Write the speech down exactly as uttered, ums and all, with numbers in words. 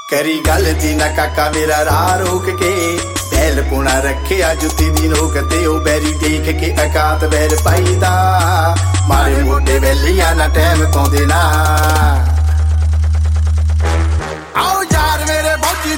करी गल दी ना काका मेरा राह रोक के बैल पुणा रखे जुत्ती दी नोक ते ओ बैरी देख के अकात बैर पाईदा मारे मोटे वैलिया ना टैम पाउंदे ना।